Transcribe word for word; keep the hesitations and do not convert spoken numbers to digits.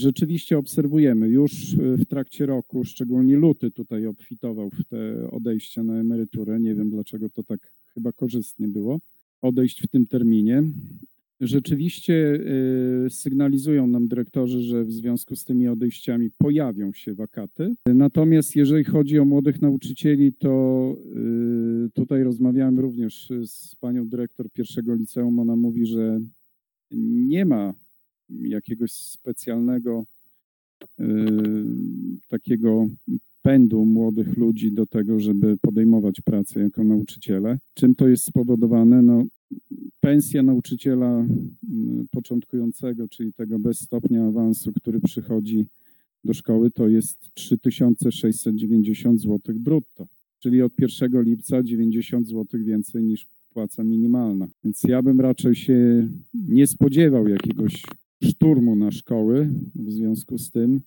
Rzeczywiście obserwujemy już w trakcie roku, szczególnie luty tutaj obfitował w te odejścia na emeryturę. Nie wiem, dlaczego to tak chyba korzystnie było, odejść w tym terminie. Rzeczywiście y, sygnalizują nam dyrektorzy, że w związku z tymi odejściami pojawią się wakaty. Natomiast jeżeli chodzi o młodych nauczycieli, to y, tutaj rozmawiałem również z panią dyrektor pierwszego liceum. Ona mówi, że nie ma jakiegoś specjalnego y, takiego pędu młodych ludzi do tego, żeby podejmować pracę jako nauczyciele. Czym to jest spowodowane? No, pensja nauczyciela początkującego, czyli tego bez stopnia awansu, który przychodzi do szkoły, to jest trzy tysiące sześćset dziewięćdziesiąt złotych brutto, czyli od pierwszego lipca dziewięćdziesiąt złotych więcej niż płaca minimalna. Więc ja bym raczej się nie spodziewał jakiegoś szturmu na szkoły w związku z tym.